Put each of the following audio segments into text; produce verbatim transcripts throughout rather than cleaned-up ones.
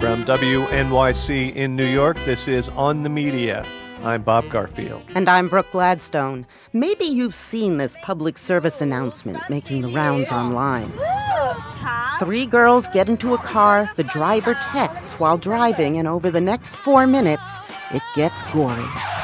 From W N Y C in New York, this is On the Media. I'm Bob Garfield. And I'm Brooke Gladstone. Maybe you've seen this public service announcement making the rounds online. Three girls get into a car, the driver texts while driving, and over the next four minutes, it gets gory.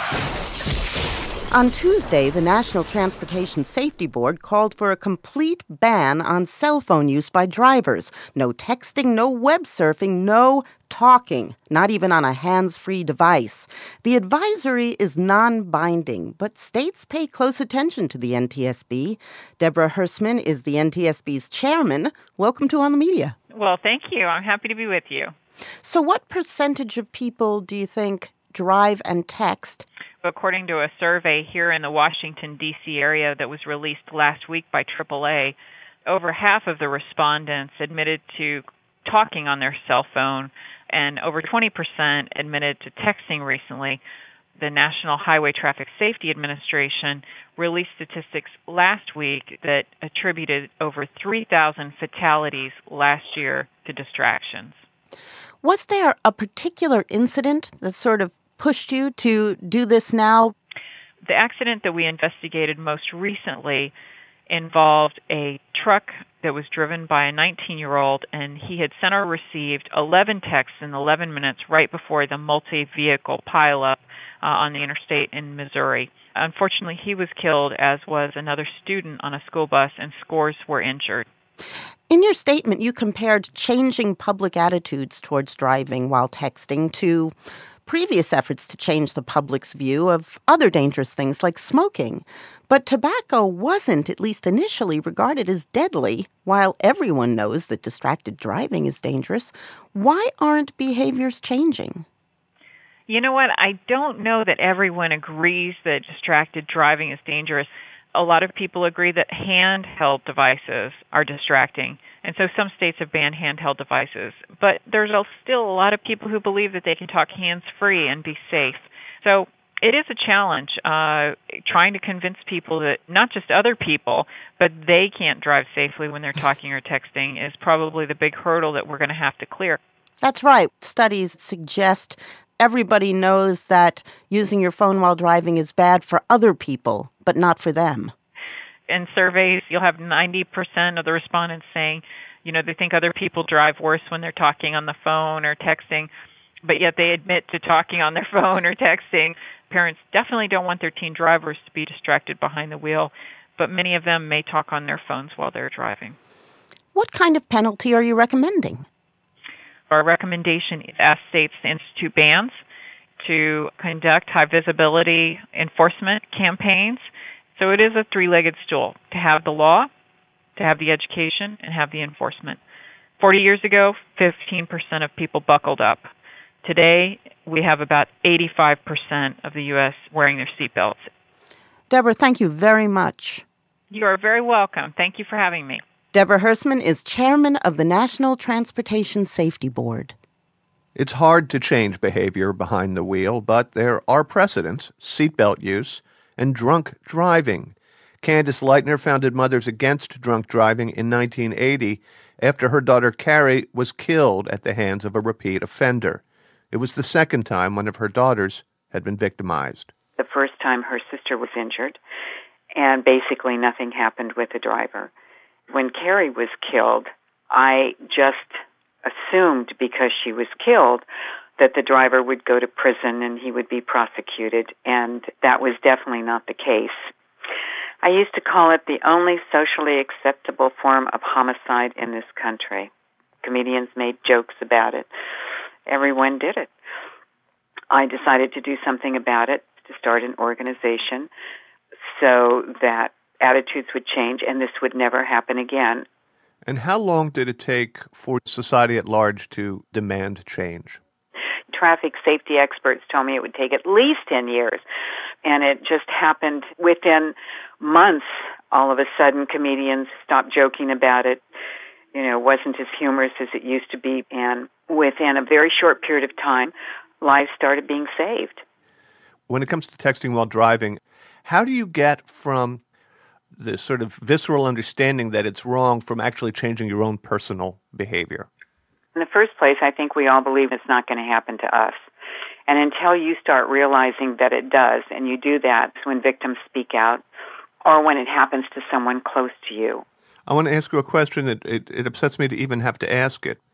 On Tuesday, the National Transportation Safety Board called for a complete ban on cell phone use by drivers. No texting, no web surfing, no talking, not even on a hands-free device. The advisory is non-binding, but states pay close attention to the N T S B. Deborah Hersman is the N T S B's chairman. Welcome to On the Media. Well, thank you. I'm happy to be with you. So what percentage of people do you think drive and text? According to a survey here in the Washington, D C area that was released last week by triple A, over half of the respondents admitted to talking on their cell phone, and over twenty percent admitted to texting recently. The National Highway Traffic Safety Administration released statistics last week that attributed over three thousand fatalities last year to distractions. Was there a particular incident that sort of pushed you to do this now? The accident that we investigated most recently involved a truck that was driven by a nineteen-year-old, and he had sent or received eleven texts in eleven minutes right before the multi-vehicle pileup uh, on the interstate in Missouri. Unfortunately, he was killed, as was another student on a school bus, and scores were injured. In your statement, you compared changing public attitudes towards driving while texting to previous efforts to change the public's view of other dangerous things like smoking. But tobacco wasn't, at least initially, regarded as deadly, while everyone knows that distracted driving is dangerous. Why aren't behaviors changing? You know what? I don't know that everyone agrees that distracted driving is dangerous. A lot of people agree that handheld devices are distracting, and so some states have banned handheld devices. But there's still a lot of people who believe that they can talk hands-free and be safe. So it is a challenge uh, trying to convince people that not just other people, but they can't drive safely when they're talking or texting is probably the big hurdle that we're going to have to clear. That's right. Studies suggest everybody knows that using your phone while driving is bad for other people, but not for them. In surveys, you'll have ninety percent of the respondents saying, you know, they think other people drive worse when they're talking on the phone or texting, but yet they admit to talking on their phone or texting. Parents definitely don't want their teen drivers to be distracted behind the wheel, but many of them may talk on their phones while they're driving. What kind of penalty are you recommending? Our recommendation is ask states to institute bans, to conduct high-visibility enforcement campaigns. So it is a three-legged stool, to have the law, to have the education, and have the enforcement. Forty years ago, fifteen percent of people buckled up. Today, we have about eighty-five percent of the U S wearing their seatbelts. Deborah, thank you very much. You are very welcome. Thank you for having me. Deborah Hersman is chairman of the National Transportation Safety Board. It's hard to change behavior behind the wheel, but there are precedents: seatbelt use and drunk driving. Candace Leitner founded Mothers Against Drunk Driving in nineteen eighty after her daughter Carrie was killed at the hands of a repeat offender. It was the second time one of her daughters had been victimized. The first time her sister was injured, and basically nothing happened with the driver. When Carrie was killed, I just assumed because she was killed that the driver would go to prison and he would be prosecuted, and that was definitely not the case. I used to call it the only socially acceptable form of homicide in this country. Comedians made jokes about it. Everyone did it. I decided to do something about it, to start an organization so that attitudes would change and this would never happen again. And how long did it take for society at large to demand change? Traffic safety experts told me it would take at least ten years. And it just happened within months. All of a sudden, comedians stopped joking about it. You know, it wasn't as humorous as it used to be. And within a very short period of time, lives started being saved. When it comes to texting while driving, how do you get from the sort of visceral understanding that it's wrong from actually changing your own personal behavior? In the first place, I think we all believe it's not going to happen to us. And until you start realizing that it does, and you do that when victims speak out or when it happens to someone close to you. I want to ask you a question that it, it upsets me to even have to ask it.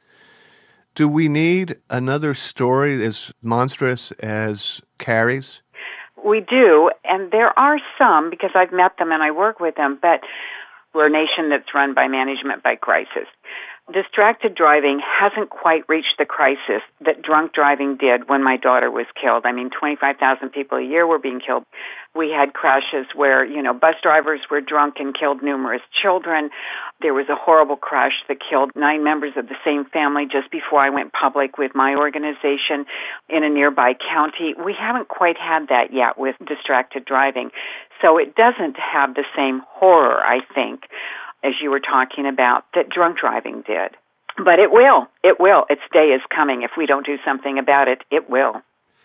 Do we need another story as monstrous as Carrie's? We do, and there are some, because I've met them and I work with them, but we're a nation that's run by management by crisis. Distracted driving hasn't quite reached the crisis that drunk driving did when my daughter was killed. I mean, twenty-five thousand people a year were being killed. We had crashes where, you know, bus drivers were drunk and killed numerous children. There was a horrible crash that killed nine members of the same family just before I went public with my organization in a nearby county. We haven't quite had that yet with distracted driving. So it doesn't have the same horror, I think, as you were talking about, that drunk driving did. But it will. It will. Its day is coming. If we don't do something about it, it will.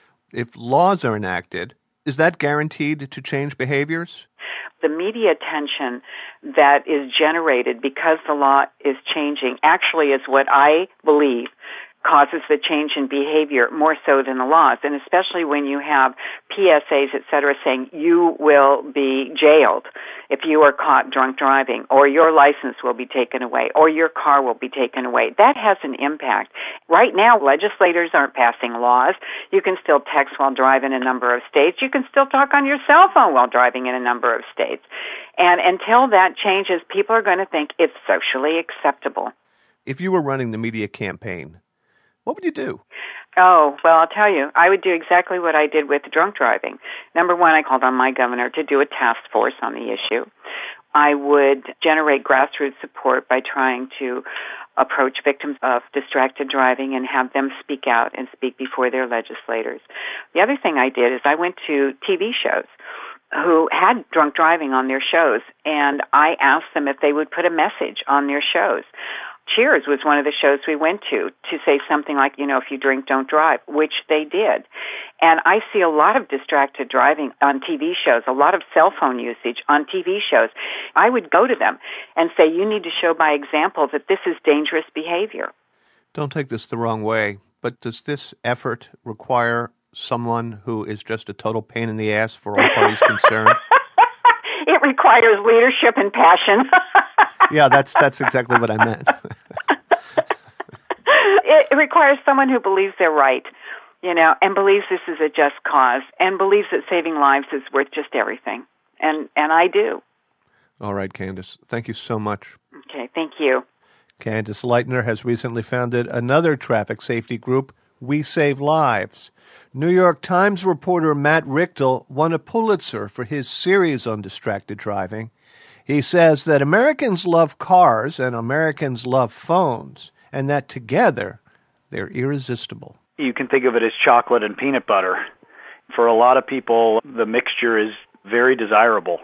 If laws are enacted, is that guaranteed to change behaviors? The media attention that is generated because the law is changing actually is what I believe causes the change in behavior more so than the laws, and especially when you have P S As, et cetera, saying you will be jailed if you are caught drunk driving, or your license will be taken away, or your car will be taken away. That has an impact. Right now, legislators aren't passing laws. You can still text while driving in a number of states. You can still talk on your cell phone while driving in a number of states. And until that changes, people are going to think it's socially acceptable. If you were running the media campaign, what would you do? Oh, well, I'll tell you, I would do exactly what I did with drunk driving. Number one, I called on my governor to do a task force on the issue. I would generate grassroots support by trying to approach victims of distracted driving and have them speak out and speak before their legislators. The other thing I did is I went to T V shows who had drunk driving on their shows, and I asked them if they would put a message on their shows. Cheers was one of the shows we went to to say something like, you know, if you drink, don't drive, which they did. And I see a lot of distracted driving on T V shows, a lot of cell phone usage on T V shows. I would go to them and say, you need to show by example that this is dangerous behavior. Don't take this the wrong way, but does this effort require someone who is just a total pain in the ass for all parties concerned? It requires leadership and passion. Yeah, that's that's exactly what I meant. it, it requires someone who believes they're right, you know, and believes this is a just cause, and believes that saving lives is worth just everything. And and I do. All right, Candace. Thank you so much. Okay, thank you. Candace Lightner has recently founded another traffic safety group, We Save Lives. New York Times reporter Matt Richtel won a Pulitzer for his series on distracted driving. He says that Americans love cars and Americans love phones, and that together they're irresistible. You can think of it as chocolate and peanut butter. For a lot of people, the mixture is very desirable.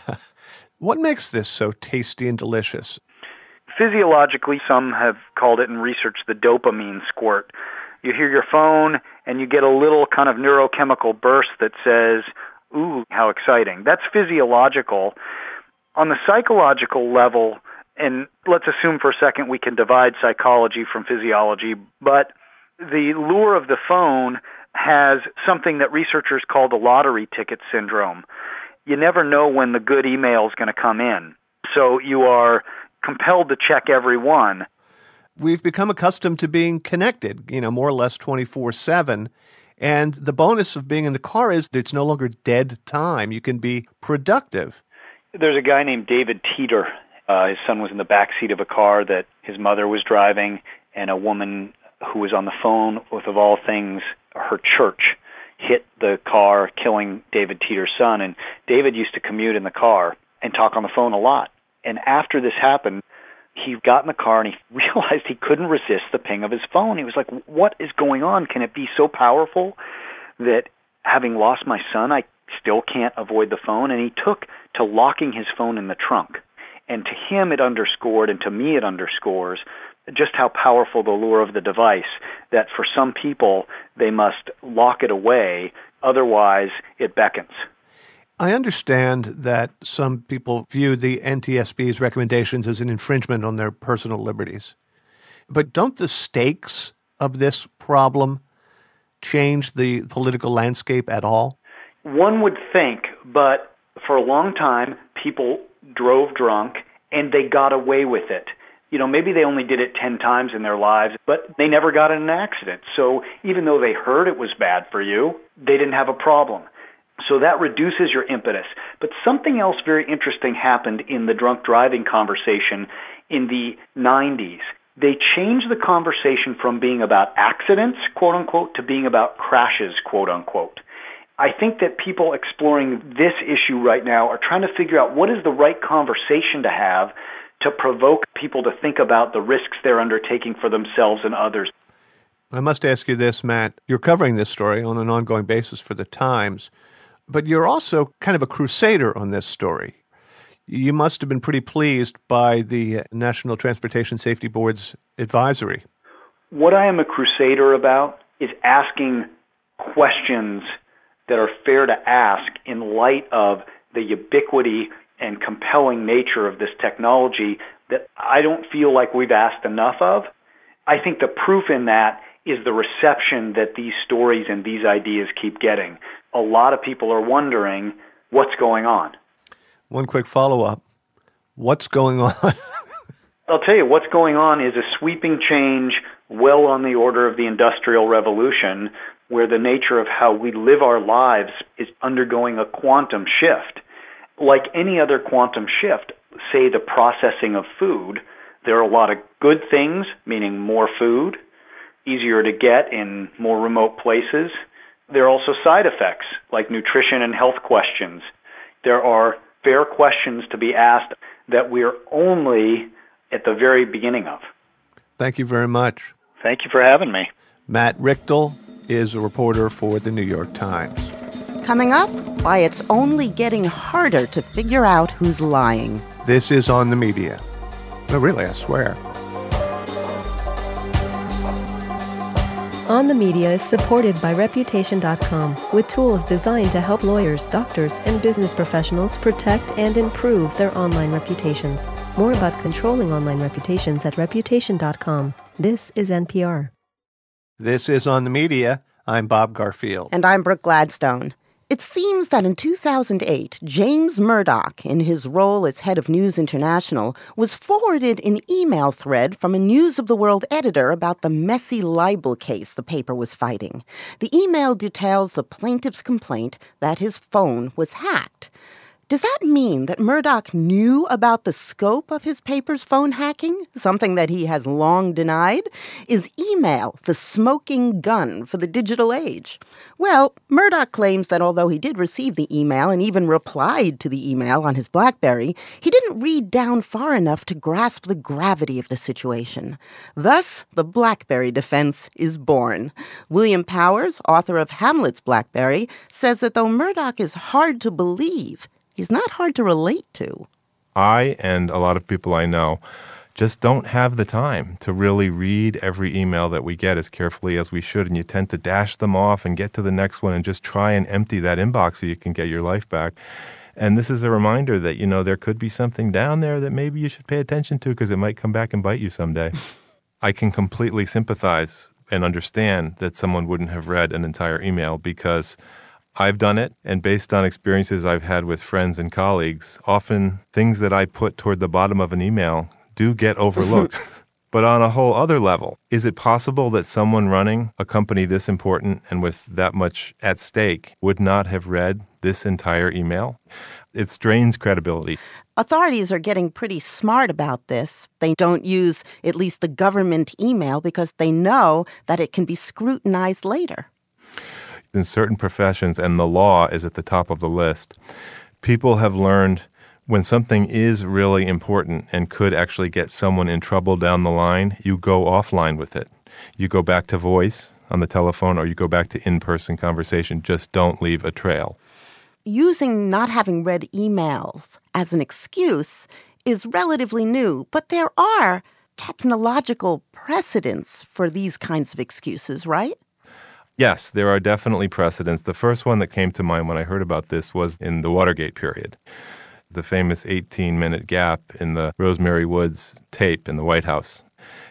What makes this so tasty and delicious? Physiologically, some have called it in research the dopamine squirt. You hear your phone and you get a little kind of neurochemical burst that says, ooh, how exciting. That's physiological. On the psychological level, and let's assume for a second we can divide psychology from physiology, but the lure of the phone has something that researchers call the lottery ticket syndrome. You never know when the good email is going to come in, so you are compelled to check every one. We've become accustomed to being connected, you know, more or less twenty-four seven. And the bonus of being in the car is that it's no longer dead time. You can be productive. There's a guy named David Teeter. Uh, his son was in the back seat of a car that his mother was driving, and a woman who was on the phone with, of all things, her church, hit the car, killing David Teeter's son. And David used to commute in the car and talk on the phone a lot. And after this happened, he got in the car and he realized he couldn't resist the ping of his phone. He was like, what is going on? Can it be so powerful that having lost my son, I still can't avoid the phone? And he took to locking his phone in the trunk. And to him it underscored, and to me it underscores, just how powerful the lure of the device, that for some people they must lock it away, otherwise it beckons. I understand that some people view the N T S B's recommendations as an infringement on their personal liberties. But don't the stakes of this problem change the political landscape at all? One would think, but for a long time, people drove drunk and they got away with it. You know, maybe they only did it ten times in their lives, but they never got in an accident. So even though they heard it was bad for you, they didn't have a problem. So that reduces your impetus. But something else very interesting happened in the drunk driving conversation in the nineties. They changed the conversation from being about accidents, quote unquote, to being about crashes, quote unquote. I think that people exploring this issue right now are trying to figure out what is the right conversation to have to provoke people to think about the risks they're undertaking for themselves and others. I must ask you this, Matt. You're covering this story on an ongoing basis for the Times, but you're also kind of a crusader on this story. You must have been pretty pleased by the National Transportation Safety Board's advisory. What I am a crusader about is asking questions that are fair to ask in light of the ubiquity and compelling nature of this technology that I don't feel like we've asked enough of. I think the proof in that is the reception that these stories and these ideas keep getting. A lot of people are wondering what's going on. One quick follow-up. What's going on? I'll tell you, what's going on is a sweeping change well on the order of the Industrial Revolution, where the nature of how we live our lives is undergoing a quantum shift. Like any other quantum shift, say the processing of food, there are a lot of good things, meaning more food, easier to get in more remote places. There are also side effects, like nutrition and health questions. There are fair questions to be asked that we're only at the very beginning of. Thank you very much. Thank you for having me. Matt Richtel is a reporter for the New York Times. Coming up, why it's only getting harder to figure out who's lying. This is On the Media. No, really, I swear. On the Media is supported by Reputation dot com with tools designed to help lawyers, doctors, and business professionals protect and improve their online reputations. More about controlling online reputations at Reputation dot com. This is N P R. This is On the Media. I'm Bob Garfield. And I'm Brooke Gladstone. It seems that in two thousand eight, James Murdoch, in his role as head of News International, was forwarded an email thread from a News of the World editor about the messy libel case the paper was fighting. The email details the plaintiff's complaint that his phone was hacked. Does that mean that Murdoch knew about the scope of his paper's phone hacking, something that he has long denied? Is email the smoking gun for the digital age? Well, Murdoch claims that although he did receive the email and even replied to the email on his BlackBerry, he didn't read down far enough to grasp the gravity of the situation. Thus, the BlackBerry defense is born. William Powers, author of Hamlet's BlackBerry, says that though Murdoch is hard to believe, he's not hard to relate to. I and a lot of people I know just don't have the time to really read every email that we get as carefully as we should, and you tend to dash them off and get to the next one and just try and empty that inbox so you can get your life back. And this is a reminder that, you know, there could be something down there that maybe you should pay attention to because it might come back and bite you someday. I can completely sympathize and understand that someone wouldn't have read an entire email because I've done it, and based on experiences I've had with friends and colleagues, often things that I put toward the bottom of an email do get overlooked. But on a whole other level, is it possible that someone running a company this important and with that much at stake would not have read this entire email? It strains credibility. Authorities are getting pretty smart about this. They don't use at least the government email because they know that it can be scrutinized later. In certain professions, and the law is at the top of the list, people have learned when something is really important and could actually get someone in trouble down the line, you go offline with it. You go back to voice on the telephone or you go back to in-person conversation. Just don't leave a trail. Using not having read emails as an excuse is relatively new, but there are technological precedents for these kinds of excuses, right? Yes, there are definitely precedents. The first one that came to mind when I heard about this was in the Watergate period. The famous eighteen-minute gap in the Rosemary Woods tape in the White House.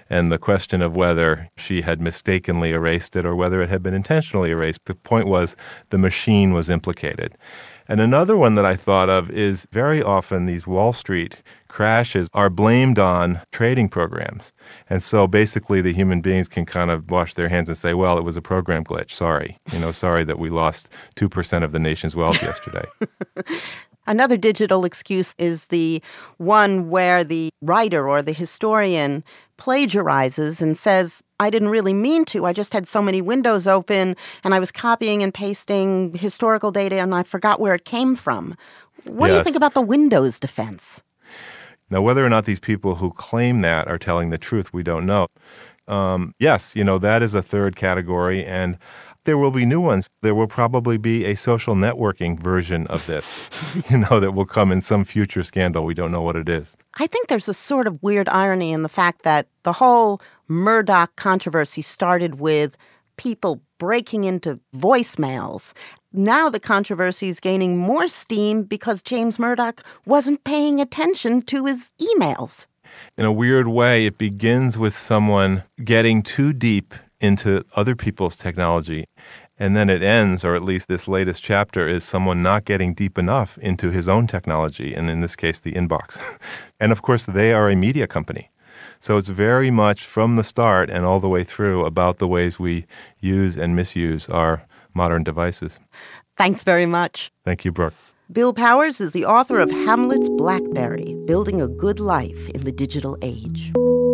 and the question of whether she had mistakenly erased it or whether it had been intentionally erased. The point was the machine was implicated. And another one that I thought of is very often these Wall Street crashes are blamed on trading programs. And so basically the human beings can kind of wash their hands and say, well, it was a program glitch. Sorry. You know, sorry that we lost two percent of the nation's wealth yesterday. Another digital excuse is the one where the writer or the historian plagiarizes and says, I didn't really mean to. I just had so many windows open and I was copying and pasting historical data and I forgot where it came from. What yes. do you think about the Windows defense? Now, whether or not these people who claim that are telling the truth, we don't know. Um, yes, you know, that is a third category, and there will be new ones. There will probably be a social networking version of this, you know, that will come in some future scandal. We don't know what it is. I think there's a sort of weird irony in the fact that the whole Murdoch controversy started with people breaking into voicemails. Now the controversy is gaining more steam because James Murdoch wasn't paying attention to his emails. In a weird way, it begins with someone getting too deep into other people's technology, and then it ends, or at least this latest chapter, is someone not getting deep enough into his own technology, and in this case, the inbox. And of course, they are a media company. So it's very much from the start and all the way through about the ways we use and misuse our modern devices. Thanks very much. Thank you, Brooke. Bill Powers is the author of Hamlet's Blackberry, Building a Good Life in the Digital Age.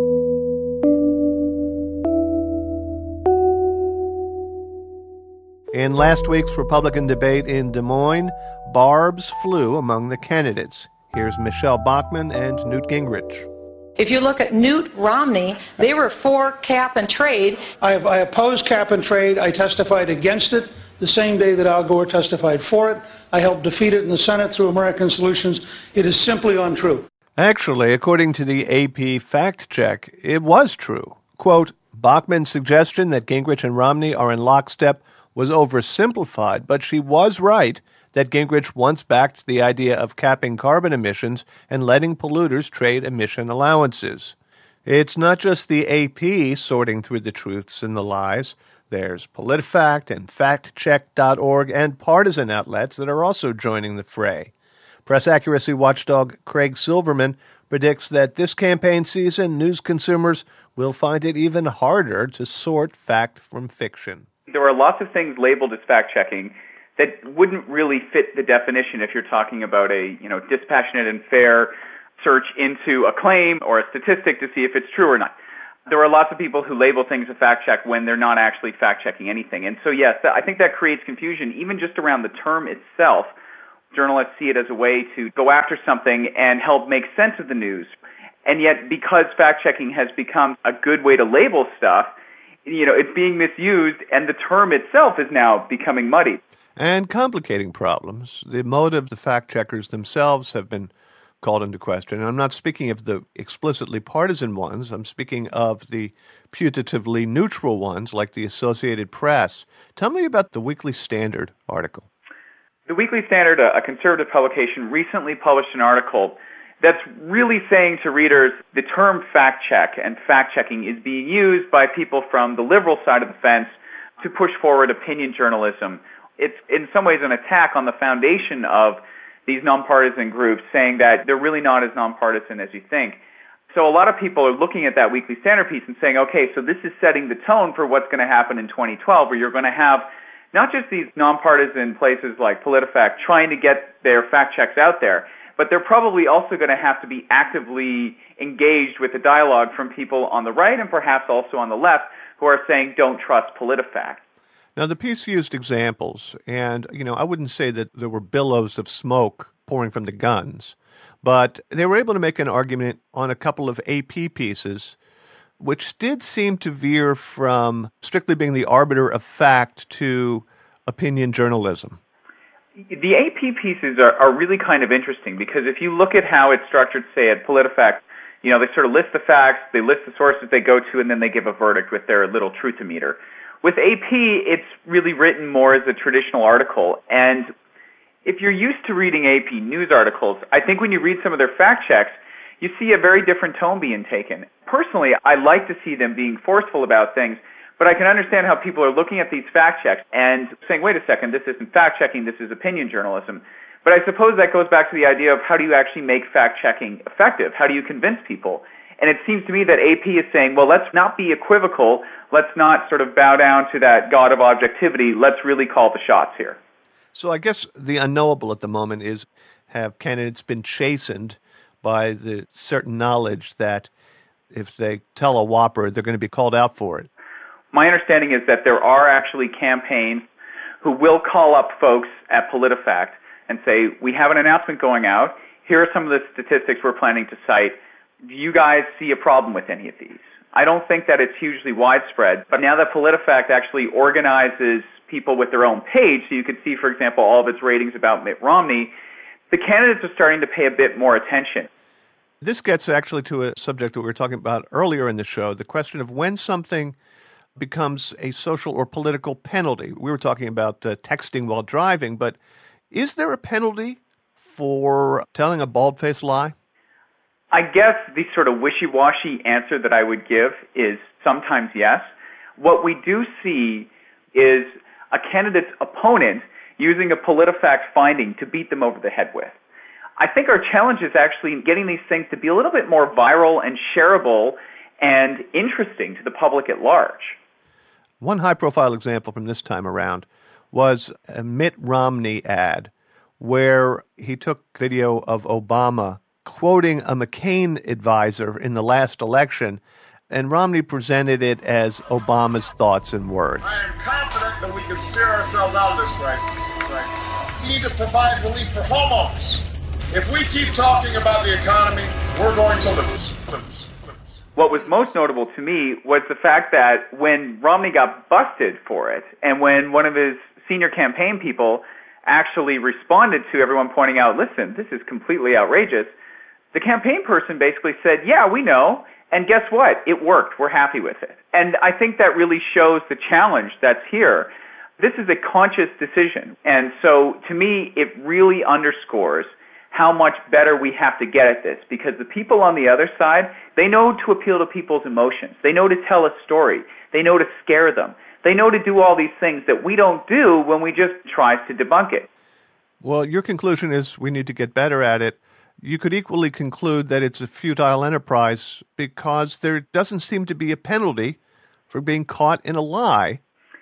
In last week's Republican debate in Des Moines, barbs flew among the candidates. Here's Michelle Bachmann and Newt Gingrich. If you look at Newt Romney, they were for cap and trade. I, I oppose cap and trade. I testified against it the same day that Al Gore testified for it. I helped defeat it in the Senate through American Solutions. It is simply untrue. Actually, according to the A P fact check, it was true. Quote, Bachmann's suggestion that Gingrich and Romney are in lockstep was oversimplified, but she was right that Gingrich once backed the idea of capping carbon emissions and letting polluters trade emission allowances. It's not just the A P sorting through the truths and the lies. There's PolitiFact and fact check dot org and partisan outlets that are also joining the fray. Press accuracy watchdog Craig Silverman predicts that this campaign season, news consumers will find it even harder to sort fact from fiction. There are lots of things labeled as fact-checking that wouldn't really fit the definition if you're talking about a, you know, dispassionate and fair search into a claim or a statistic to see if it's true or not. There are lots of people who label things a fact-check when they're not actually fact-checking anything. And so, yes, I think that creates confusion even just around the term itself. Journalists see it as a way to go after something and help make sense of the news. And yet, because fact-checking has become a good way to label stuff, you know, it's being misused, and the term itself is now becoming muddy. And complicating problems. The motive, the fact-checkers themselves have been called into question. And I'm not speaking of the explicitly partisan ones. I'm speaking of the putatively neutral ones, like the Associated Press. Tell me about the Weekly Standard article. The Weekly Standard, a conservative publication, recently published an article that's really saying to readers the term fact-check and fact-checking is being used by people from the liberal side of the fence to push forward opinion journalism. It's in some ways an attack on the foundation of these nonpartisan groups, saying that they're really not as nonpartisan as you think. So a lot of people are looking at that Weekly Standard piece and saying, okay, so this is setting the tone for what's going to happen in twenty twelve, where you're going to have not just these nonpartisan places like PolitiFact trying to get their fact checks out there, but they're probably also going to have to be actively engaged with the dialogue from people on the right and perhaps also on the left who are saying don't trust PolitiFact. Now, the piece used examples, and, you know, I wouldn't say that there were billows of smoke pouring from the guns, but they were able to make an argument on a couple of A P pieces, which did seem to veer from strictly being the arbiter of fact to opinion journalism. The A P pieces are, are really kind of interesting because if you look at how it's structured, say, at PolitiFact, you know, they sort of list the facts, they list the sources they go to, and then they give a verdict with their little truthometer. With A P, it's really written more as a traditional article, and if you're used to reading A P news articles, I think when you read some of their fact checks, you see a very different tone being taken. Personally, I like to see them being forceful about things, but I can understand how people are looking at these fact checks and saying, wait a second, this isn't fact checking, this is opinion journalism. But I suppose that goes back to the idea of how do you actually make fact checking effective? How do you convince people? And it seems to me that A P is saying, well, let's not be equivocal. Let's not sort of bow down to that god of objectivity. Let's really call the shots here. So I guess the unknowable at the moment is, have candidates been chastened by the certain knowledge that if they tell a whopper, they're going to be called out for it? My understanding is that there are actually campaigns who will call up folks at PolitiFact and say, we have an announcement going out. Here are some of the statistics we're planning to cite. Do you guys see a problem with any of these? I don't think that it's hugely widespread, but now that PolitiFact actually organizes people with their own page, so you could see, for example, all of its ratings about Mitt Romney, the candidates are starting to pay a bit more attention. This gets actually to a subject that we were talking about earlier in the show, the question of when something becomes a social or political penalty. We were talking about uh, texting while driving, but is there a penalty for telling a bald-faced lie? I guess the sort of wishy-washy answer that I would give is sometimes yes. What we do see is a candidate's opponent using a PolitiFact finding to beat them over the head with. I think our challenge is actually getting these things to be a little bit more viral and shareable and interesting to the public at large. One high-profile example from this time around was a Mitt Romney ad where he took video of Obama quoting a McCain advisor in the last election, and Romney presented it as Obama's thoughts and words. I am confident that we can steer ourselves out of this crisis. crisis. We need to provide relief for homeowners. If we keep talking about the economy, we're going to lose. lose. What was most notable to me was the fact that when Romney got busted for it, and when one of his senior campaign people actually responded to everyone pointing out, listen, this is completely outrageous, the campaign person basically said, yeah, we know, and guess what? It worked. We're happy with it. And I think that really shows the challenge that's here. This is a conscious decision. And so to me, it really underscores how much better we have to get at this, because the people on the other side, they know to appeal to people's emotions. They know to tell a story. They know to scare them. They know to do all these things that we don't do when we just try to debunk it. Well, your conclusion is we need to get better at it. You could equally conclude that it's a futile enterprise because there doesn't seem to be a penalty for being caught in a lie.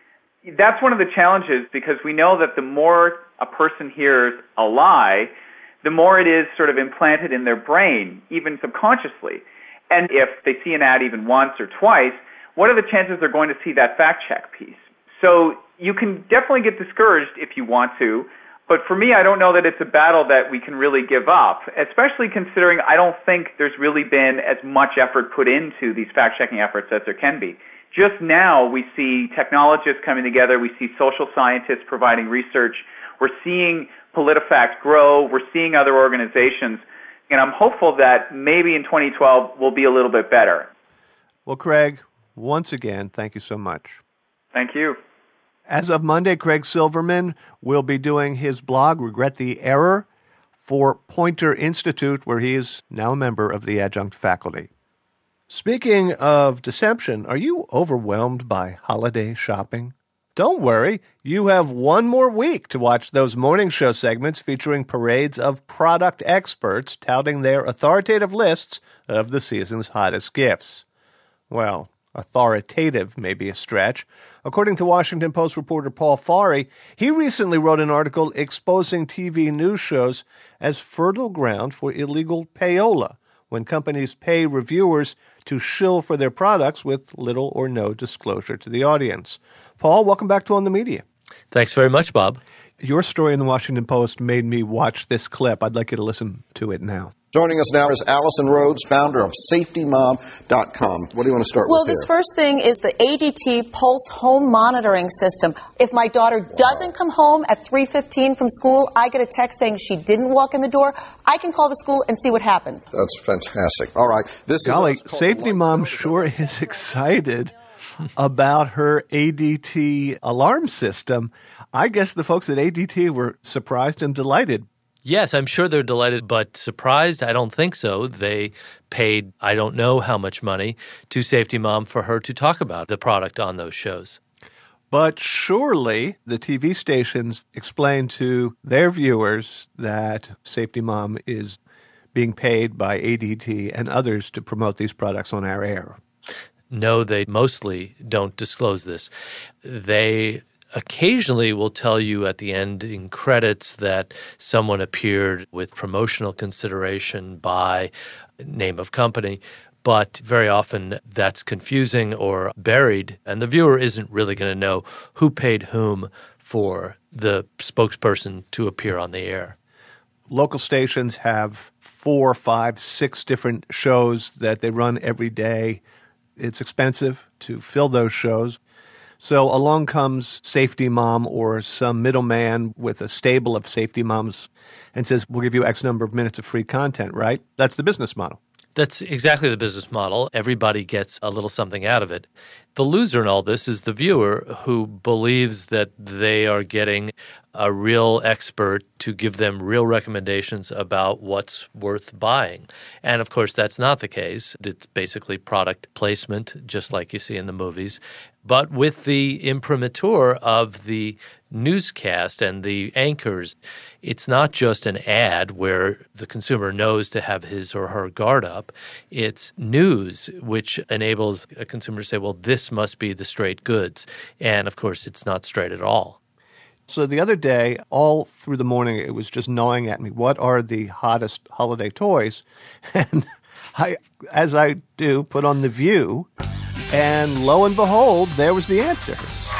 That's one of the challenges, because we know that the more a person hears a lie, the more it is sort of implanted in their brain, even subconsciously. And if they see an ad even once or twice, what are the chances they're going to see that fact check piece? So you can definitely get discouraged if you want to, but for me, I don't know that it's a battle that we can really give up, especially considering I don't think there's really been as much effort put into these fact-checking efforts as there can be. Just now, we see technologists coming together. We see social scientists providing research. We're seeing PolitiFact grow. We're seeing other organizations. And I'm hopeful that maybe in twenty twelve we'll be a little bit better. Well, Craig, once again, thank you so much. Thank you. As of Monday, Craig Silverman will be doing his blog, Regret the Error, for Poynter Institute, where he is now a member of the adjunct faculty. Speaking of deception, are you overwhelmed by holiday shopping? Don't worry, you have one more week to watch those morning show segments featuring parades of product experts touting their authoritative lists of the season's hottest gifts. Well, authoritative may be a stretch. According to Washington Post reporter Paul Farhi, he recently wrote an article exposing T V news shows as fertile ground for illegal payola, when companies pay reviewers to shill for their products with little or no disclosure to the audience. Paul, welcome back to On the Media. Thanks very much, Bob. Your story in the Washington Post made me watch this clip. I'd like you to listen to it now. Joining us now is Allison Rhodes, founder of Safety Mom dot com. What do you want to start well, with here? Well, this first thing is the A D T Pulse Home Monitoring System. If my daughter doesn't come home at three fifteen from school, I get a text saying she didn't walk in the door. I can call the school and see what happened. That's fantastic. All right. This Golly, is Safety Mom sure is excited about her A D T alarm system. I guess the folks at A D T were surprised and delighted. Yes, I'm sure they're delighted, but surprised? I don't think so. They paid, I don't know how much money, to Safety Mom for her to talk about the product on those shows. But surely the T V stations explain to their viewers that Safety Mom is being paid by A D T and others to promote these products on our air. No, they mostly don't disclose this. They occasionally will tell you at the end in credits that someone appeared with promotional consideration by name of company, but very often that's confusing or buried, and the viewer isn't really going to know who paid whom for the spokesperson to appear on the air. Local stations have four, five, six different shows that they run every day. It's expensive to fill those shows. So along comes Safety Mom or some middleman with a stable of Safety Moms and says, we'll give you X number of minutes of free content, right? That's the business model. That's exactly the business model. Everybody gets a little something out of it. The loser in all this is the viewer who believes that they are getting a real expert to give them real recommendations about what's worth buying. And of course, that's not the case. It's basically product placement, just like you see in the movies, but with the imprimatur of the newscast and the anchors. It's not just an ad where the consumer knows to have his or her guard up. It's news, which enables a consumer to say, well, this must be the straight goods. And of course, it's not straight at all. So the other day, all through the morning, it was just gnawing at me. What are the hottest holiday toys? And I, as I do, put on The View, and lo and behold, there was the answer.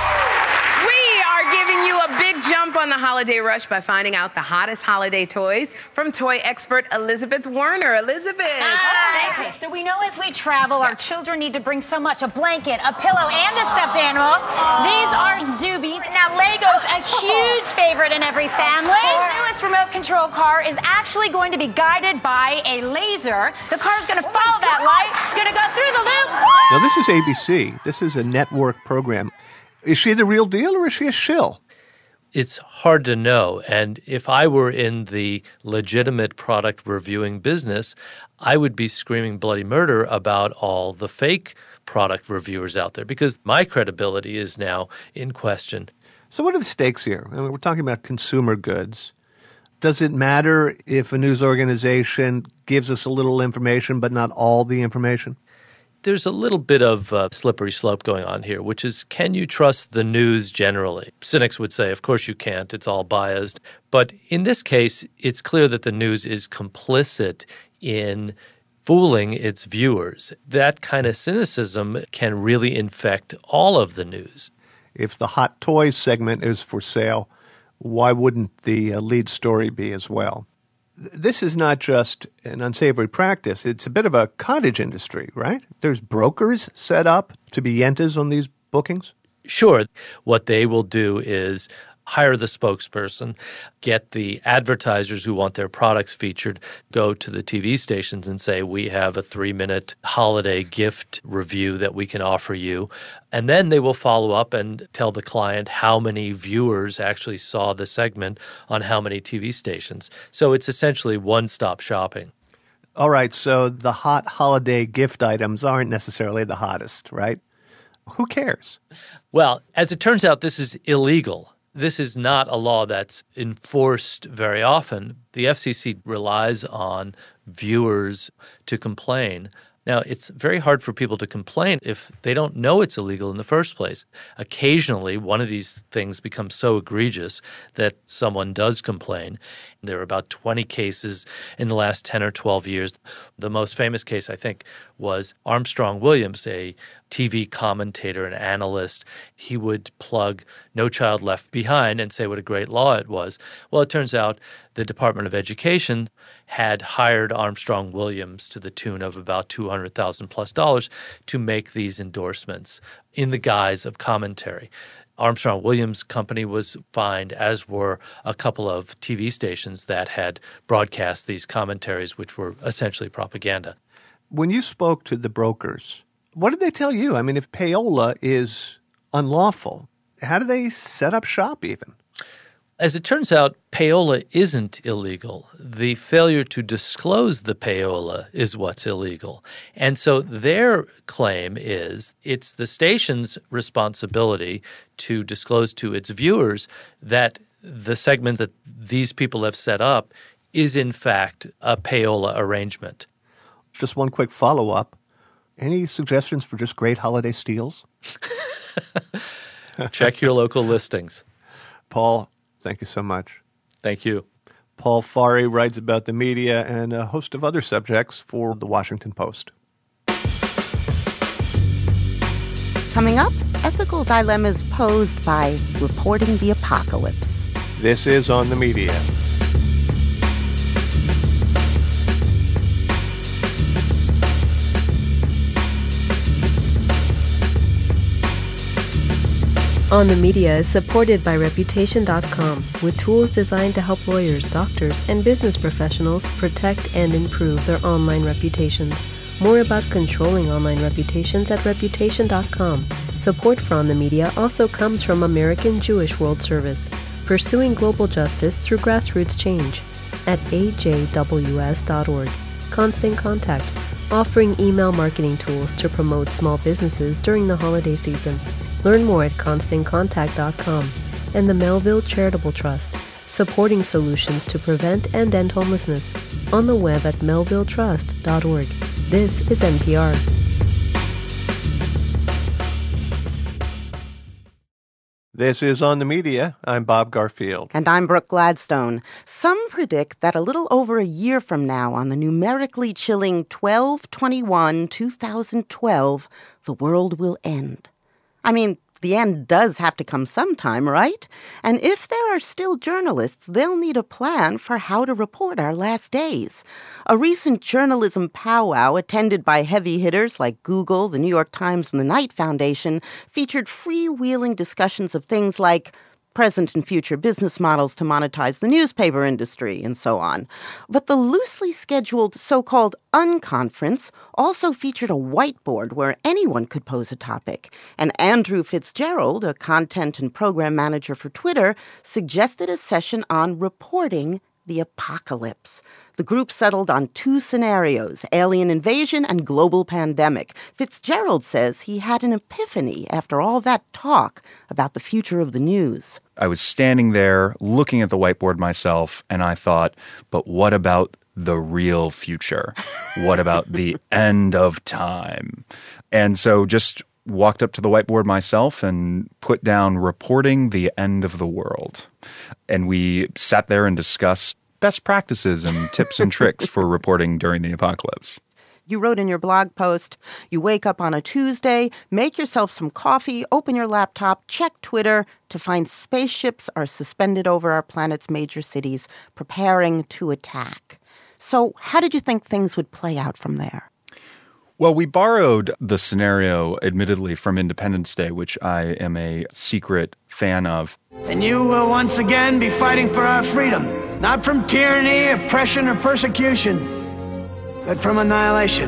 Jump on the holiday rush by finding out the hottest holiday toys from toy expert Elizabeth Werner. Elizabeth. Hi. Okay, so we know as we travel, our children need to bring so much, a blanket, a pillow, and a stuffed animal. These are Zoobies. Now, Lego's a huge favorite in every family. The newest remote control car is actually going to be guided by a laser. The car's going to follow that light, going to go through the loop. Now, this is A B C. This is a network program. Is she the real deal or is she a shill? It's hard to know. And if I were in the legitimate product reviewing business, I would be screaming bloody murder about all the fake product reviewers out there because my credibility is now in question. So what are the stakes here? I mean, we're talking about consumer goods. Does it matter if a news organization gives us a little information but not all the information? There's a little bit of a slippery slope going on here, which is, can you trust the news generally? Cynics would say, of course you can't. It's all biased. But in this case, it's clear that the news is complicit in fooling its viewers. That kind of cynicism can really infect all of the news. If the hot toys segment is for sale, why wouldn't the lead story be as well? This is not just an unsavory practice. It's a bit of a cottage industry, right? There's brokers set up to be yentas on these bookings? Sure. What they will do is hire the spokesperson, get the advertisers who want their products featured, go to the T V stations and say, we have a three-minute holiday gift review that we can offer you. And then they will follow up and tell the client how many viewers actually saw the segment on how many T V stations. So it's essentially one-stop shopping. All right, so the hot holiday gift items aren't necessarily the hottest, right? Who cares? Well, as it turns out, this is illegal. This is not a law that's enforced very often. The F C C relies on viewers to complain. Now, it's very hard for people to complain if they don't know it's illegal in the first place. Occasionally, one of these things becomes so egregious that someone does complain. There are about twenty cases in the last ten or twelve years. The most famous case, I think, was Armstrong Williams, a T V commentator and analyst. He would plug No Child Left Behind and say what a great law it was. Well, it turns out the Department of Education had hired Armstrong Williams to the tune of about two hundred thousand dollars plus dollars to make these endorsements in the guise of commentary. Armstrong Williams Company was fined, as were a couple of T V stations that had broadcast these commentaries, which were essentially propaganda. When you spoke to the brokers, what did they tell you? I mean, if payola is unlawful, how do they set up shop even? As it turns out, payola isn't illegal. The failure to disclose the payola is what's illegal. And so their claim is it's the station's responsibility to disclose to its viewers that the segment that these people have set up is in fact a payola arrangement. Just one quick follow-up. Any suggestions for just great holiday steals? Check your local listings. Paul, thank you so much. Thank you. Paul Farhi writes about the media and a host of other subjects for The Washington Post. Coming up, ethical dilemmas posed by reporting the apocalypse. This is On the Media. On the Media is supported by Reputation dot com with tools designed to help lawyers, doctors, and business professionals protect and improve their online reputations. More about controlling online reputations at Reputation dot com. Support for On the Media also comes from American Jewish World Service, pursuing global justice through grassroots change at A J W S dot org. Constant Contact, offering email marketing tools to promote small businesses during the holiday season. Learn more at Constant Contact dot com. And the Melville Charitable Trust, supporting solutions to prevent and end homelessness. On the web at melville trust dot org. This is N P R. This is On the Media. I'm Bob Garfield. And I'm Brooke Gladstone. Some predict that a little over a year from now, on the numerically chilling twelve twenty-one twenty twelve, the world will end. I mean, the end does have to come sometime, right? And if there are still journalists, they'll need a plan for how to report our last days. A recent journalism powwow attended by heavy hitters like Google, the New York Times, and the Knight Foundation featured freewheeling discussions of things like present and future business models to monetize the newspaper industry, and so on. But the loosely scheduled so-called unconference also featured a whiteboard where anyone could pose a topic. And Andrew Fitzgerald, a content and program manager for Twitter, suggested a session on reporting the apocalypse. The group settled on two scenarios, alien invasion and global pandemic. Fitzgerald says he had an epiphany after all that talk about the future of the news. I was standing there looking at the whiteboard myself, and I thought, but what about the real future? What about the end of time? And so just walked up to the whiteboard myself and put down reporting the end of the world. And we sat there and discussed best practices and tips and tricks for reporting during the apocalypse. You wrote in your blog post, you wake up on a Tuesday, make yourself some coffee, open your laptop, check Twitter to find spaceships are suspended over our planet's major cities, preparing to attack. So how did you think things would play out from there? Well, we borrowed the scenario, admittedly, from Independence Day, which I am a secret fan of. And you will once again be fighting for our freedom, not from tyranny, oppression, or persecution, but from annihilation.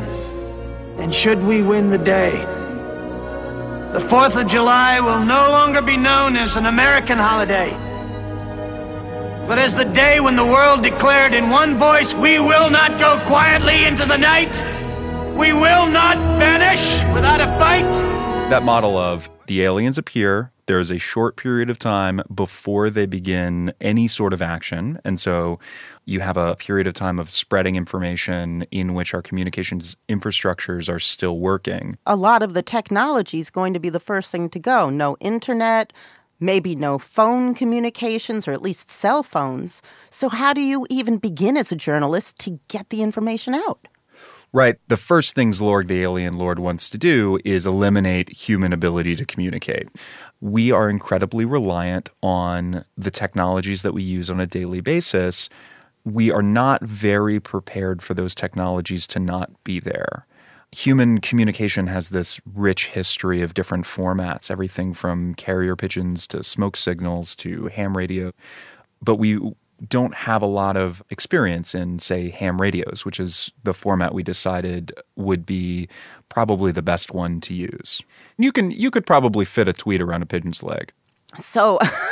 And should we win the day, the fourth of July will no longer be known as an American holiday, but as the day when the world declared in one voice, we will not go quietly into the night. We will not vanish without a fight. That model of the aliens appear, there is a short period of time before they begin any sort of action. And so you have a period of time of spreading information in which our communications infrastructures are still working. A lot of the technology is going to be the first thing to go. No internet, maybe no phone communications, or at least cell phones. So how do you even begin as a journalist to get the information out? Right. The first things Lorg the Alien Lord wants to do is eliminate human ability to communicate. We are incredibly reliant on the technologies that we use on a daily basis. We are not very prepared for those technologies to not be there. Human communication has this rich history of different formats, everything from carrier pigeons to smoke signals to ham radio. But we don't have a lot of experience in, say, ham radios, which is the format we decided would be probably the best one to use. You can you could probably fit a tweet around a pigeon's leg. So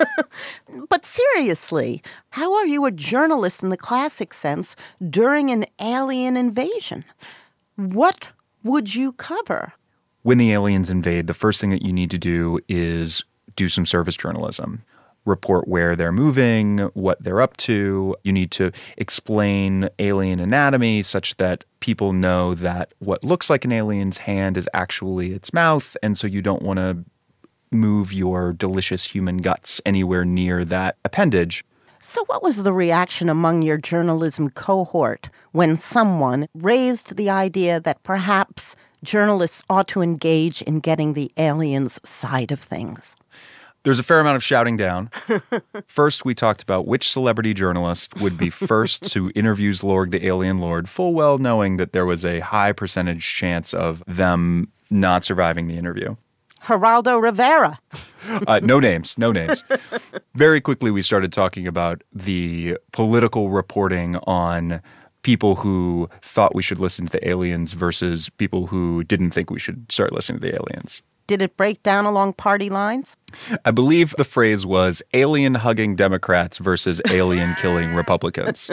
But seriously, how are you a journalist in the classic sense during an alien invasion? What would you cover? When the aliens invade, the first thing that you need to do is do some service journalism. Report where they're moving, what they're up to. You need to explain alien anatomy such that people know that what looks like an alien's hand is actually its mouth, and so you don't want to move your delicious human guts anywhere near that appendage. So what was the reaction among your journalism cohort when someone raised the idea that perhaps journalists ought to engage in getting the aliens' side of things? There's a fair amount of shouting down. First, we talked about which celebrity journalist would be first to interview Zlorg the Alien Lord, full well knowing that there was a high percentage chance of them not surviving the interview. Geraldo Rivera. Uh, no names, no names. Very quickly, we started talking about the political reporting on people who thought we should listen to the aliens versus people who didn't think we should start listening to the aliens. Did it break down along party lines? I believe the phrase was alien-hugging Democrats versus alien-killing Republicans.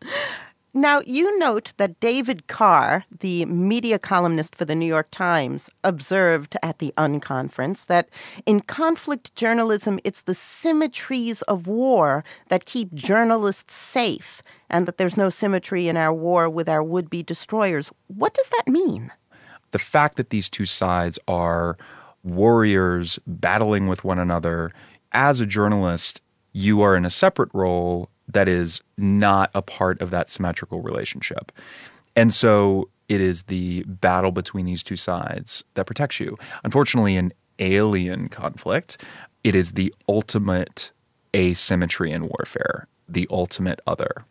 Now, you note that David Carr, the media columnist for the New York Times, observed at the unconference that in conflict journalism, it's the symmetries of war that keep journalists safe, and that there's no symmetry in our war with our would-be destroyers. What does that mean? The fact that these two sides are warriors battling with one another, as a journalist, you are in a separate role that is not a part of that symmetrical relationship. And so it is the battle between these two sides that protects you. Unfortunately, in alien conflict, it is the ultimate asymmetry in warfare, the ultimate other.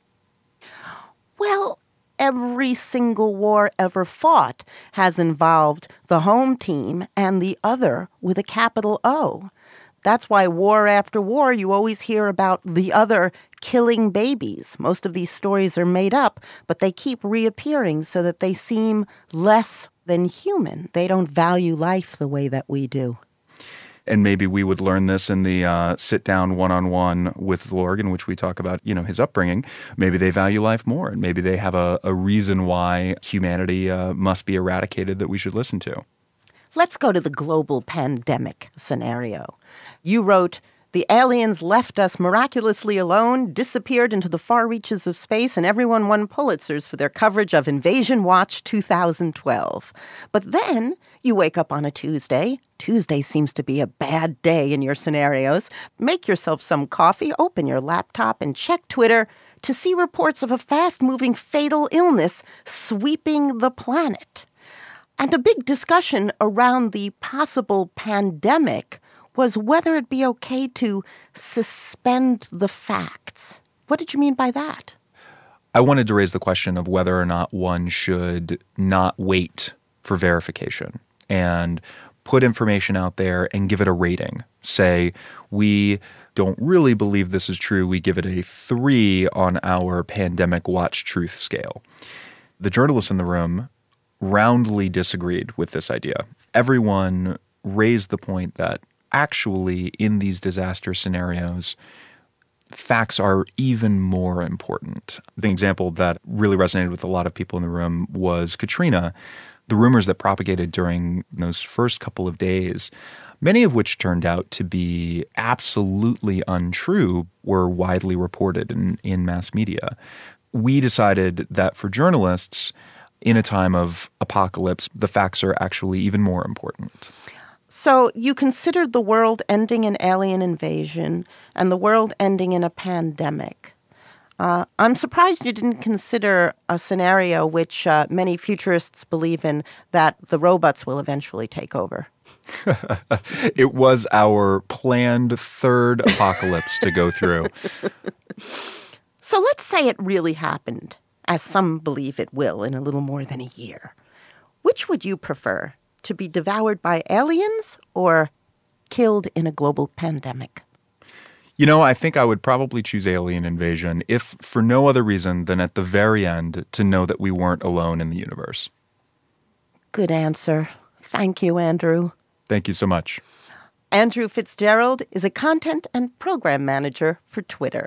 Well, every single war ever fought has involved the home team and the other with a capital O. That's why war after war, you always hear about the other killing babies. Most of these stories are made up, but they keep reappearing so that they seem less than human. They don't value life the way that we do. And maybe we would learn this in the uh, sit-down one-on-one with Zlorg, in which we talk about, you know, his upbringing. Maybe they value life more, and maybe they have a, a reason why humanity uh, must be eradicated that we should listen to. Let's go to the global pandemic scenario. You wrote, "The aliens left us miraculously alone, disappeared into the far reaches of space, and everyone won Pulitzers for their coverage of Invasion Watch two thousand twelve. But then you wake up on a Tuesday. Tuesday seems to be a bad day in your scenarios. Make yourself some coffee, open your laptop, and check Twitter to see reports of a fast-moving fatal illness sweeping the planet. And a big discussion around the possible pandemic was whether it'd be okay to suspend the facts. What did you mean by that?" I wanted to raise the question of whether or not one should not wait for verification and put information out there and give it a rating. Say, we don't really believe this is true. We give it a three on our Pandemic Watch Truth scale. The journalists in the room roundly disagreed with this idea. Everyone raised the point that actually in these disaster scenarios, facts are even more important. The example that really resonated with a lot of people in the room was Katrina. The rumors that propagated during those first couple of days, many of which turned out to be absolutely untrue, were widely reported in, in mass media. We decided that for journalists, in a time of apocalypse, the facts are actually even more important. So you considered the world ending in alien invasion and the world ending in a pandemic. Uh, I'm surprised you didn't consider a scenario which uh, many futurists believe in, that the robots will eventually take over. It was our planned third apocalypse to go through. So let's say it really happened, as some believe it will in a little more than a year. Which would you prefer, to be devoured by aliens or killed in a global pandemic? You know, I think I would probably choose alien invasion, if for no other reason than at the very end to know that we weren't alone in the universe. Good answer. Thank you, Andrew. Thank you so much. Andrew Fitzgerald is a content and program manager for Twitter.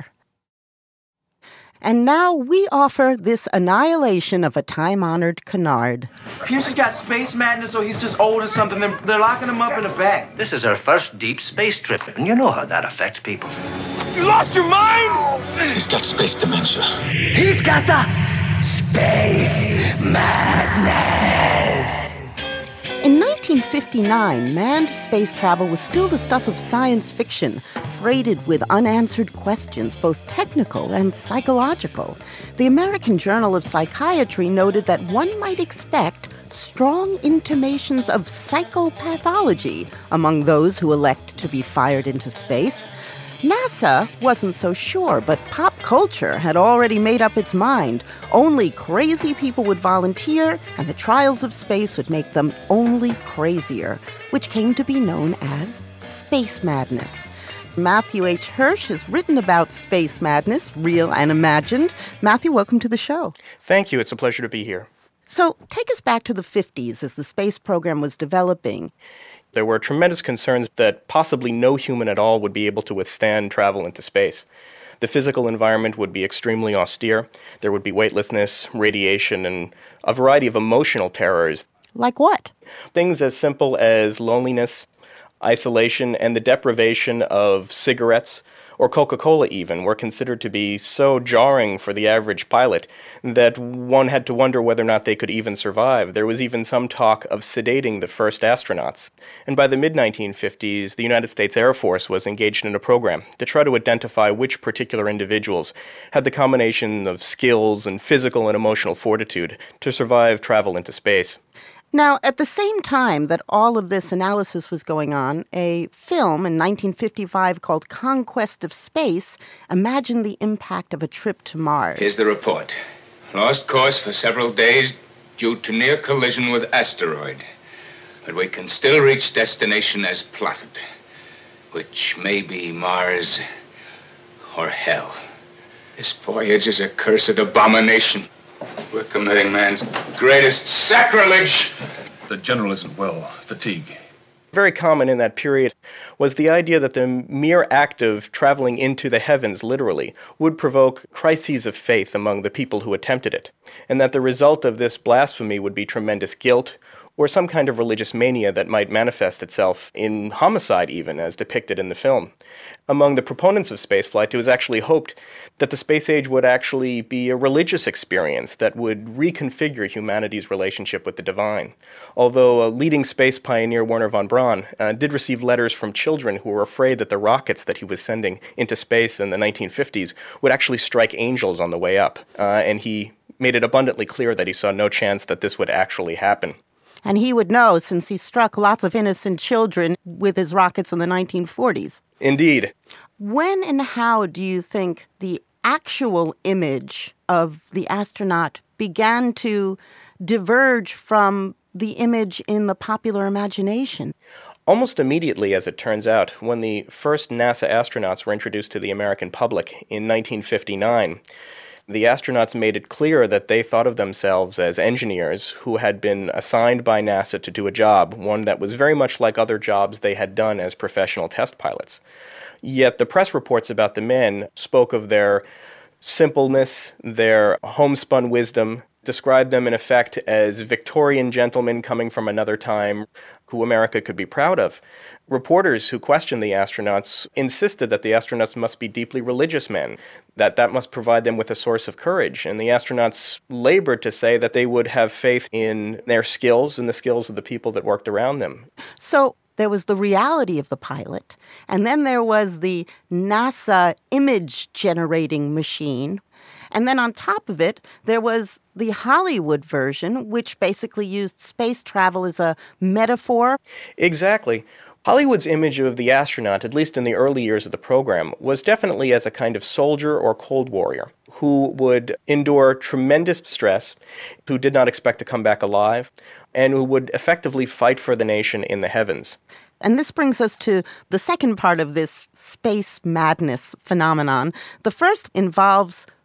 And now we offer this annihilation of a time-honored canard. Pierce has got space madness, or he's just old or something. They're, they're locking him up in a bag. This is our first deep space trip, and you know how that affects people. You lost your mind? He's got space dementia. He's got the space madness. In nineteen fifty-nine, manned space travel was still the stuff of science fiction, freighted with unanswered questions, both technical and psychological. The American Journal of Psychiatry noted that one might expect strong intimations of psychopathology among those who elect to be fired into space. NASA wasn't so sure, but pop culture had already made up its mind. Only crazy people would volunteer, and the trials of space would make them only crazier, which came to be known as space madness. Matthew H. Hirsch has written about space madness, real and imagined. Matthew, welcome to the show. Thank you. It's a pleasure to be here. So take us back to the fifties as the space program was developing. There were tremendous concerns that possibly no human at all would be able to withstand travel into space. The physical environment would be extremely austere. There would be weightlessness, radiation, and a variety of emotional terrors. Like what? Things as simple as loneliness, isolation, and the deprivation of cigarettes, or Coca-Cola even, were considered to be so jarring for the average pilot that one had to wonder whether or not they could even survive. There was even some talk of sedating the first astronauts. And by the mid nineteen fifties, the United States Air Force was engaged in a program to try to identify which particular individuals had the combination of skills and physical and emotional fortitude to survive travel into space. Now, at the same time that all of this analysis was going on, a film in nineteen fifty-five called Conquest of Space imagined the impact of a trip to Mars. Here's the report. Lost course for several days due to near collision with asteroid. But we can still reach destination as plotted, which may be Mars or hell. This voyage is a cursed abomination. We're committing man's greatest sacrilege. The general isn't well. Fatigue. Very common in that period was the idea that the mere act of traveling into the heavens, literally, would provoke crises of faith among the people who attempted it, and that the result of this blasphemy would be tremendous guilt or some kind of religious mania that might manifest itself in homicide even, as depicted in the film. Among the proponents of spaceflight, it was actually hoped that the space age would actually be a religious experience that would reconfigure humanity's relationship with the divine. Although a leading space pioneer, Wernher von Braun, uh, did receive letters from children who were afraid that the rockets that he was sending into space in the nineteen fifties would actually strike angels on the way up, uh, and he made it abundantly clear that he saw no chance that this would actually happen. And he would know, since he struck lots of innocent children with his rockets in the nineteen forties. Indeed. When and how do you think the actual image of the astronaut began to diverge from the image in the popular imagination? Almost immediately, as it turns out, when the first NASA astronauts were introduced to the American public in nineteen fifty-nine, the astronauts made it clear that they thought of themselves as engineers who had been assigned by NASA to do a job, one that was very much like other jobs they had done as professional test pilots. Yet the press reports about the men spoke of their simpleness, their homespun wisdom, described them in effect as Victorian gentlemen coming from another time who America could be proud of. Reporters who questioned the astronauts insisted that the astronauts must be deeply religious men, that that must provide them with a source of courage. And the astronauts labored to say that they would have faith in their skills and the skills of the people that worked around them. So there was the reality of the pilot, and then there was the NASA image-generating machine. And then on top of it, there was the Hollywood version, which basically used space travel as a metaphor. Exactly. Hollywood's image of the astronaut, at least in the early years of the program, was definitely as a kind of soldier or cold warrior who would endure tremendous stress, who did not expect to come back alive, and who would effectively fight for the nation in the heavens. And this brings us to the second part of this space madness phenomenon. The first involves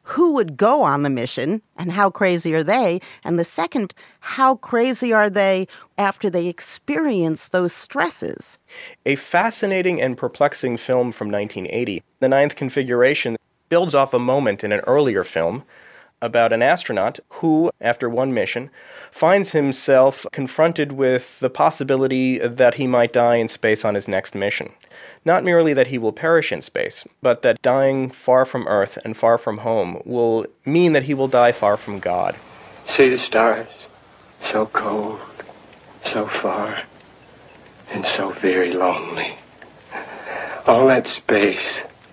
who would go on the mission and how crazy are they? And the second, how crazy are they after they experience those stresses? A fascinating and perplexing film from nineteen eighty, The Ninth Configuration, builds off a moment in an earlier film about an astronaut who, after one mission, finds himself confronted with the possibility that he might die in space on his next mission. Not merely that he will perish in space, but that dying far from Earth and far from home will mean that he will die far from God. See the stars, so cold, so far, and so very lonely. All that space,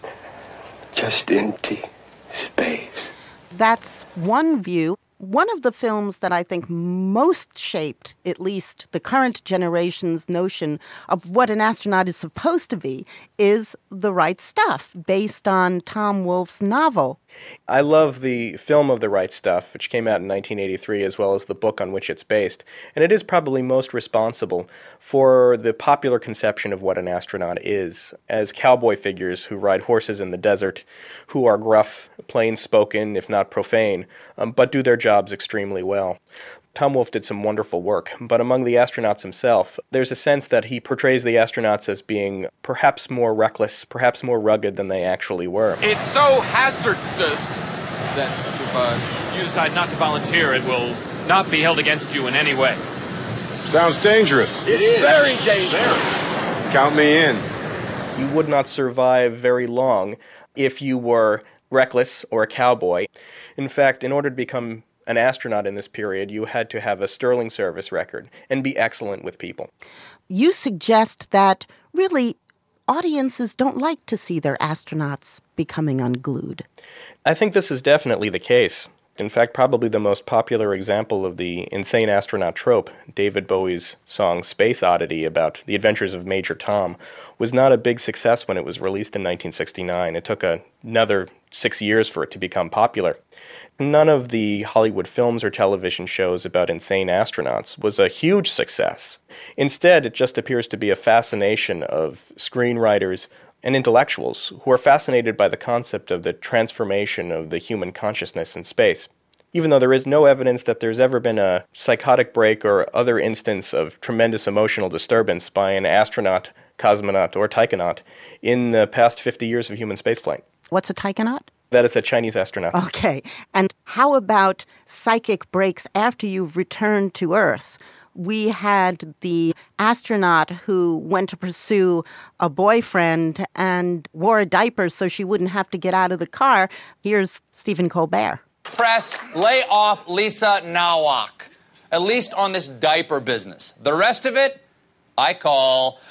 just empty space. That's one view. One of the films that I think most shaped, at least the current generation's notion of what an astronaut is supposed to be, is The Right Stuff, based on Tom Wolfe's novel. I love the film of The Right Stuff, which came out in nineteen eighty-three, as well as the book on which it's based. And it is probably most responsible for the popular conception of what an astronaut is, as cowboy figures who ride horses in the desert, who are gruff, plain-spoken, if not profane, um, but do their jobs extremely well. Tom Wolfe did some wonderful work, but among the astronauts himself, there's a sense that he portrays the astronauts as being perhaps more reckless, perhaps more rugged than they actually were. It's so hazardous that if uh, you decide not to volunteer, it will not be held against you in any way. Sounds dangerous. It is. Very dangerous. Count me in. You would not survive very long if you were reckless or a cowboy. In fact, in order to become an astronaut in this period, you had to have a sterling service record and be excellent with people. You suggest that really audiences don't like to see their astronauts becoming unglued. I think this is definitely the case. In fact, probably the most popular example of the insane astronaut trope, David Bowie's song Space Oddity about the adventures of Major Tom, was not a big success when it was released in nineteen sixty-nine. It took a, another six years for it to become popular. None of the Hollywood films or television shows about insane astronauts was a huge success. Instead, it just appears to be a fascination of screenwriters and intellectuals who are fascinated by the concept of the transformation of the human consciousness in space. Even though there is no evidence that there's ever been a psychotic break or other instance of tremendous emotional disturbance by an astronaut, cosmonaut, or taikonaut in the past fifty years of human spaceflight. What's a taikonaut? That is a Chinese astronaut. Okay. And how about psychic breaks after you've returned to Earth? We had the astronaut who went to pursue a boyfriend and wore a diaper so she wouldn't have to get out of the car. Here's Stephen Colbert. Press, lay off Lisa Nowak, at least on this diaper business. The rest of it, I call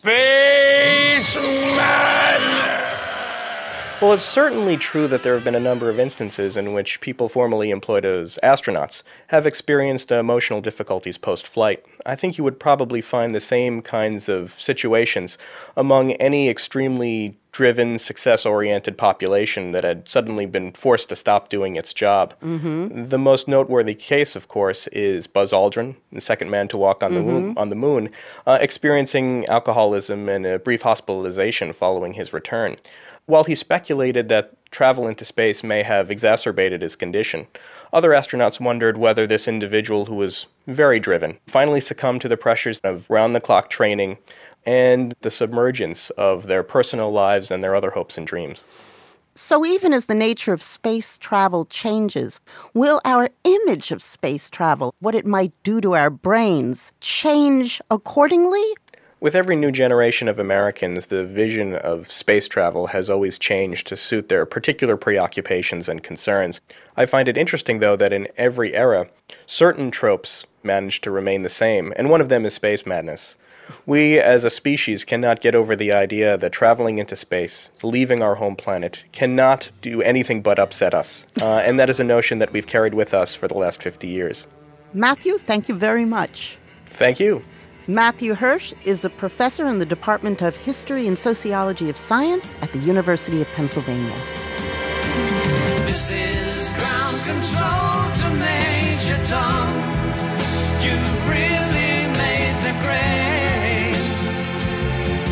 Space Madness. Well, it's certainly true that there have been a number of instances in which people formerly employed as astronauts have experienced emotional difficulties post-flight. I think you would probably find the same kinds of situations among any extremely driven, success-oriented population that had suddenly been forced to stop doing its job. Mm-hmm. The most noteworthy case, of course, is Buzz Aldrin, the second man to walk on the Mm-hmm. moon, on the moon uh, experiencing alcoholism and a brief hospitalization following his return. While he speculated that travel into space may have exacerbated his condition, other astronauts wondered whether this individual, who was very driven, finally succumbed to the pressures of round-the-clock training and the submergence of their personal lives and their other hopes and dreams. So even as the nature of space travel changes, will our image of space travel, what it might do to our brains, change accordingly? With every new generation of Americans, the vision of space travel has always changed to suit their particular preoccupations and concerns. I find it interesting, though, that in every era, certain tropes manage to remain the same, and one of them is space madness. We, as a species, cannot get over the idea that traveling into space, leaving our home planet, cannot do anything but upset us, uh, and that is a notion that we've carried with us for the last fifty years. Matthew, thank you very much. Thank you. Matthew Hirsch is a professor in the Department of History and Sociology of Science at the University of Pennsylvania. This is ground control to Major Tom. You've really made the grade.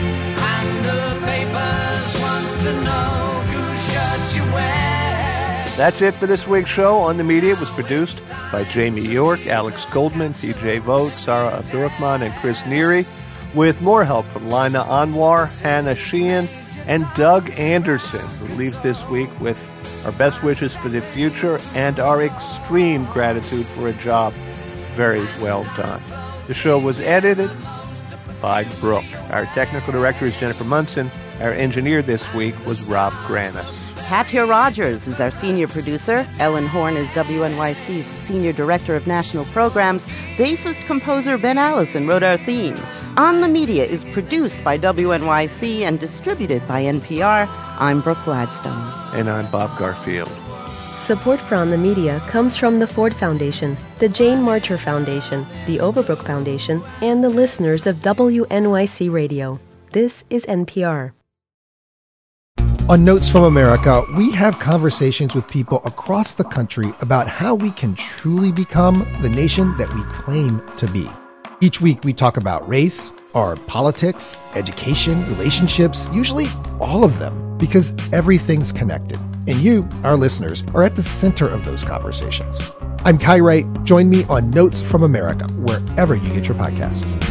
And the papers want to know whose shirt you wear. That's it for this week's show. On the Media was produced by Jamie York, Alex Goldman, T J Vogt, Sarah Abdurrahman, and Chris Neary, with more help from Lina Anwar, Hannah Sheehan, and Doug Anderson, who leaves this week with our best wishes for the future and our extreme gratitude for a job very well done. The show was edited by Brooke. Our technical director is Jennifer Munson. Our engineer this week was Rob Granis. Katya Rogers is our senior producer. Ellen Horn is W N Y C's senior director of national programs. Bassist-composer Ben Allison wrote our theme. On the Media is produced by W N Y C and distributed by N P R. I'm Brooke Gladstone. And I'm Bob Garfield. Support for On the Media comes from the Ford Foundation, the Jane Marcher Foundation, the Overbrook Foundation, and the listeners of W N Y C Radio. This is N P R. On Notes from America, we have conversations with people across the country about how we can truly become the nation that we claim to be. Each week we talk about race, our politics, education, relationships, usually all of them, because everything's connected. And you, our listeners, are at the center of those conversations. I'm Kai Wright. Join me on Notes from America, wherever you get your podcasts.